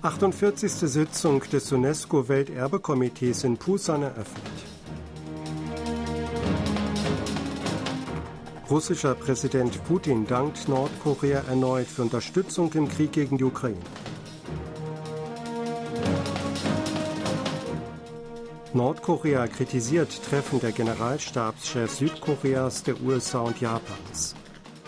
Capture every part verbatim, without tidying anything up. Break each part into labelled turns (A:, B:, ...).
A: achtundvierzigste Sitzung des UNESCO-Welterbekomitees in Pusan eröffnet. Russischer Präsident Putin dankt Nordkorea erneut für Unterstützung im Krieg gegen die Ukraine. Nordkorea kritisiert Treffen der Generalstabschefs Südkoreas, der U S A und Japans.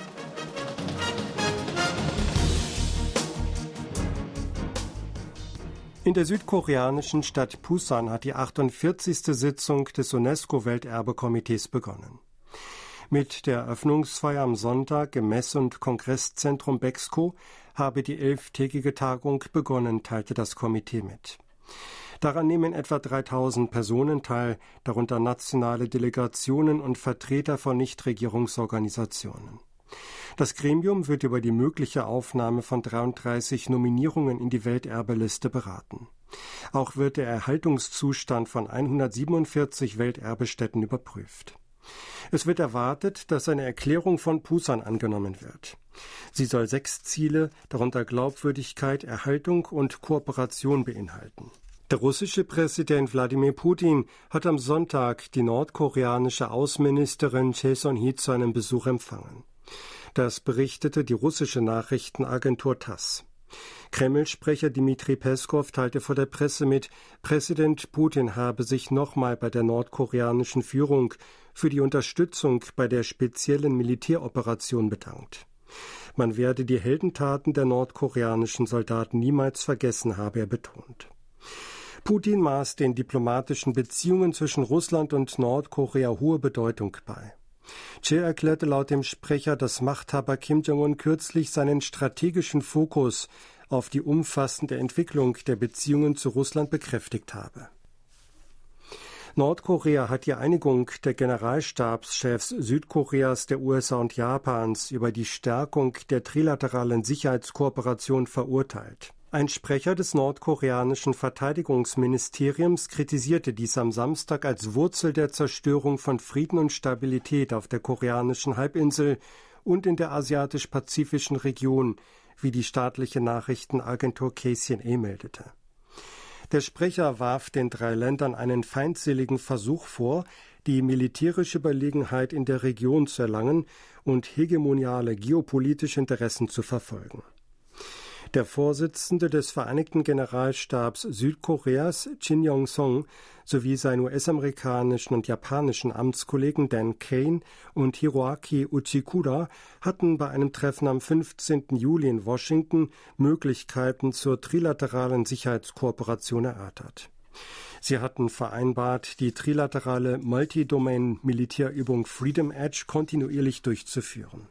A: In der südkoreanischen Stadt Pusan hat die achtundvierzigste Sitzung des UNESCO-Welterbekomitees begonnen. Mit der Eröffnungsfeier am Sonntag im Messe- und Kongresszentrum Bexco habe die elftägige Tagung begonnen, teilte das Komitee mit. Daran nehmen etwa dreitausend Personen teil, darunter nationale Delegationen und Vertreter von Nichtregierungsorganisationen. Das Gremium wird über die mögliche Aufnahme von dreiunddreißig Nominierungen in die Welterbeliste beraten. Auch wird der Erhaltungszustand von hundertsiebenundvierzig Welterbestätten überprüft. Es wird erwartet, dass eine Erklärung von Pusan angenommen wird. Sie soll sechs Ziele, darunter Glaubwürdigkeit, Erhaltung und Kooperation beinhalten. Der russische Präsident Wladimir Putin hat am Sonntag die nordkoreanische Außenministerin Choi Son-hee zu einem Besuch empfangen. Das berichtete die russische Nachrichtenagentur TASS. Kreml-Sprecher Dmitri Peskow teilte vor der Presse mit, Präsident Putin habe sich nochmal bei der nordkoreanischen Führung für die Unterstützung bei der speziellen Militäroperation bedankt. Man werde die Heldentaten der nordkoreanischen Soldaten niemals vergessen, habe er betont. Putin maß den diplomatischen Beziehungen zwischen Russland und Nordkorea hohe Bedeutung bei. Che erklärte laut dem Sprecher, dass Machthaber Kim Jong-un kürzlich seinen strategischen Fokus auf die umfassende Entwicklung der Beziehungen zu Russland bekräftigt habe. Nordkorea hat die Einigung der Generalstabschefs Südkoreas, der U S A und Japans über die Stärkung der trilateralen Sicherheitskooperation verurteilt. Ein Sprecher des nordkoreanischen Verteidigungsministeriums kritisierte dies am Samstag als Wurzel der Zerstörung von Frieden und Stabilität auf der koreanischen Halbinsel und in der asiatisch-pazifischen Region, wie die staatliche Nachrichtenagentur K C N A meldete. Der Sprecher warf den drei Ländern einen feindseligen Versuch vor, die militärische Überlegenheit in der Region zu erlangen und hegemoniale geopolitische Interessen zu verfolgen. Der Vorsitzende des Vereinigten Generalstabs Südkoreas, Shin Yong-song, sowie seine U S-amerikanischen und japanischen Amtskollegen Dan Kane und Hiroaki Uchikura hatten bei einem Treffen am fünfzehnten Juli in Washington Möglichkeiten zur trilateralen Sicherheitskooperation erörtert. Sie hatten vereinbart, die trilaterale Multi-Domain-Militärübung Freedom Edge kontinuierlich durchzuführen.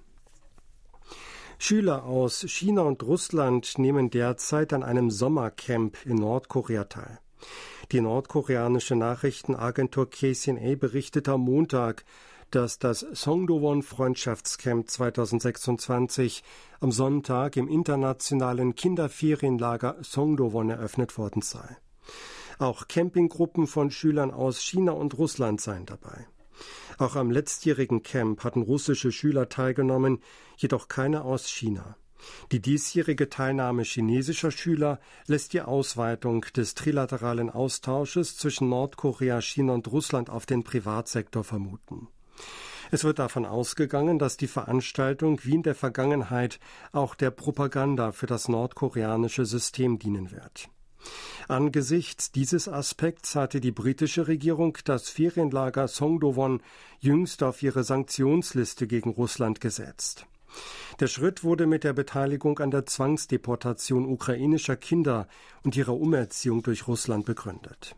A: Schüler aus China und Russland nehmen derzeit an einem Sommercamp in Nordkorea teil. Die nordkoreanische Nachrichtenagentur K C N A berichtete am Montag, dass das Songdo-won-Freundschaftscamp zweitausendsechsundzwanzig am Sonntag im internationalen Kinderferienlager Songdo-won eröffnet worden sei. Auch Campinggruppen von Schülern aus China und Russland seien dabei. Auch am letztjährigen Camp hatten russische Schüler teilgenommen, jedoch keine aus China. Die diesjährige Teilnahme chinesischer Schüler lässt die Ausweitung des trilateralen Austausches zwischen Nordkorea, China und Russland auf den Privatsektor vermuten. Es wird davon ausgegangen, dass die Veranstaltung wie in der Vergangenheit auch der Propaganda für das nordkoreanische System dienen wird. Angesichts dieses Aspekts hatte die britische Regierung das Ferienlager Songdo-won jüngst auf ihre Sanktionsliste gegen Russland gesetzt. Der Schritt wurde mit der Beteiligung an der Zwangsdeportation ukrainischer Kinder und ihrer Umerziehung durch Russland begründet.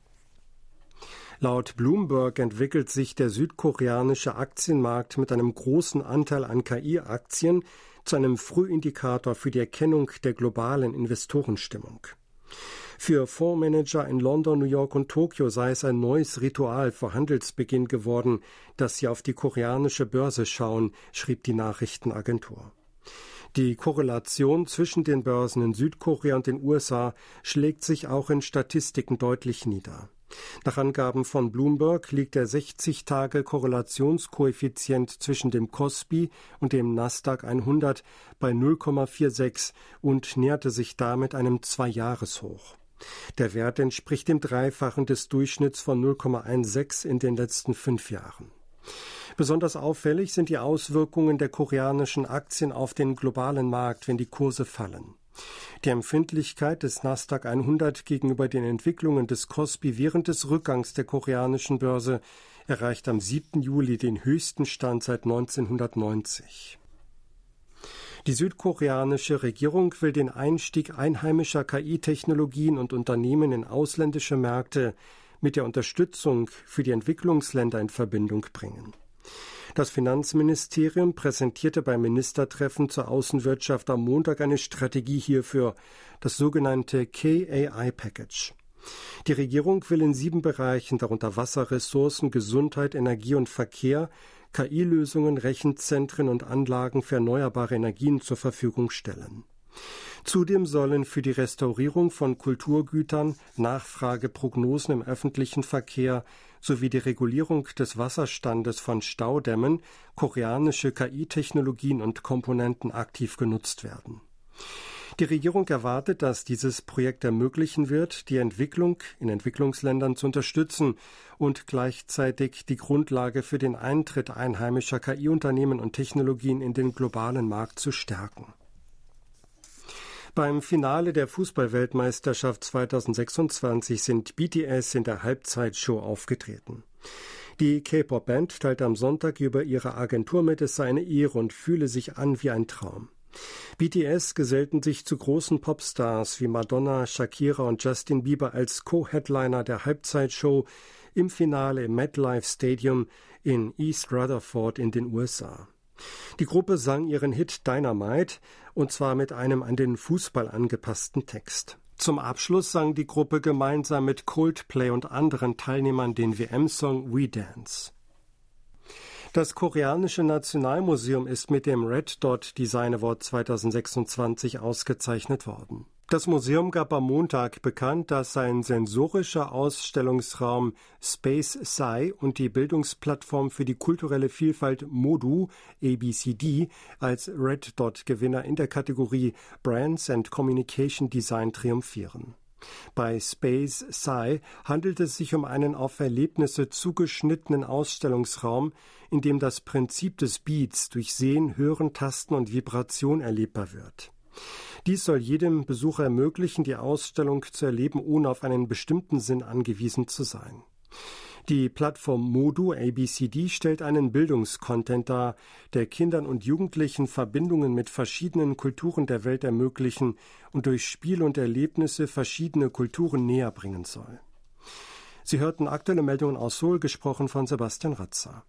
A: Laut Bloomberg entwickelt sich der südkoreanische Aktienmarkt mit einem großen Anteil an K I-Aktien zu einem Frühindikator für die Erkennung der globalen Investorenstimmung. Für Fondsmanager in London, New York und Tokio sei es ein neues Ritual vor Handelsbeginn geworden, dass sie auf die koreanische Börse schauen, schrieb die Nachrichtenagentur. Die Korrelation zwischen den Börsen in Südkorea und den U S A schlägt sich auch in Statistiken deutlich nieder. Nach Angaben von Bloomberg liegt der sechzig-Tage-Korrelationskoeffizient zwischen dem Kospi und dem Nasdaq hundert bei null Komma sechsundvierzig und näherte sich damit einem Zwei-Jahres-Hoch. Der Wert entspricht dem Dreifachen des Durchschnitts von null Komma sechzehn in den letzten fünf Jahren. Besonders auffällig sind die Auswirkungen der koreanischen Aktien auf den globalen Markt, wenn die Kurse fallen. Die Empfindlichkeit des Nasdaq hundert gegenüber den Entwicklungen des Kospi während des Rückgangs der koreanischen Börse erreicht am siebten Juli den höchsten Stand seit neunzehnhundertneunzig. Die südkoreanische Regierung will den Einstieg einheimischer K I-Technologien und Unternehmen in ausländische Märkte mit der Unterstützung für die Entwicklungsländer in Verbindung bringen. Das Finanzministerium präsentierte beim Ministertreffen zur Außenwirtschaft am Montag eine Strategie hierfür, das sogenannte K A I-Package. Die Regierung will in sieben Bereichen, darunter Wasserressourcen, Gesundheit, Energie und Verkehr, K I-Lösungen, Rechenzentren und Anlagen für erneuerbare Energien zur Verfügung stellen. Zudem sollen für die Restaurierung von Kulturgütern, Nachfrageprognosen im öffentlichen Verkehr sowie die Regulierung des Wasserstandes von Staudämmen koreanische K I-Technologien und Komponenten aktiv genutzt werden. Die Regierung erwartet, dass dieses Projekt ermöglichen wird, die Entwicklung in Entwicklungsländern zu unterstützen und gleichzeitig die Grundlage für den Eintritt einheimischer K I-Unternehmen und Technologien in den globalen Markt zu stärken. Beim Finale der Fußball-Weltmeisterschaft zweitausendsechsundzwanzig sind B T S in der Halbzeitshow aufgetreten. Die K-Pop-Band teilte am Sonntag über ihre Agentur mit, es sei eine Ehre und fühle sich an wie ein Traum. B T S gesellten sich zu großen Popstars wie Madonna, Shakira und Justin Bieber als Co-Headliner der Halbzeitshow im Finale im MetLife Stadium in East Rutherford in den U S A. Die Gruppe sang ihren Hit Dynamite, und zwar mit einem an den Fußball angepassten Text. Zum Abschluss sang die Gruppe gemeinsam mit Coldplay und anderen Teilnehmern den W M-Song We Dance. Das koreanische Nationalmuseum ist mit dem Red Dot Design Award zweitausendsechsundzwanzig ausgezeichnet worden. Das Museum gab am Montag bekannt, dass sein sensorischer Ausstellungsraum Space Sci und die Bildungsplattform für die kulturelle Vielfalt Modu A B C D als Red Dot Gewinner in der Kategorie Brands and Communication Design triumphieren. Bei Space Sci handelt es sich um einen auf Erlebnisse zugeschnittenen Ausstellungsraum, in dem das Prinzip des Beats durch Sehen, Hören, Tasten und Vibration erlebbar wird. Dies soll jedem Besucher ermöglichen, die Ausstellung zu erleben, ohne auf einen bestimmten Sinn angewiesen zu sein. Die Plattform Modu A B C D stellt einen Bildungskontent dar, der Kindern und Jugendlichen Verbindungen mit verschiedenen Kulturen der Welt ermöglichen und durch Spiel und Erlebnisse verschiedene Kulturen näher bringen soll. Sie hörten aktuelle Meldungen aus Seoul, gesprochen von Sebastian Ratzer.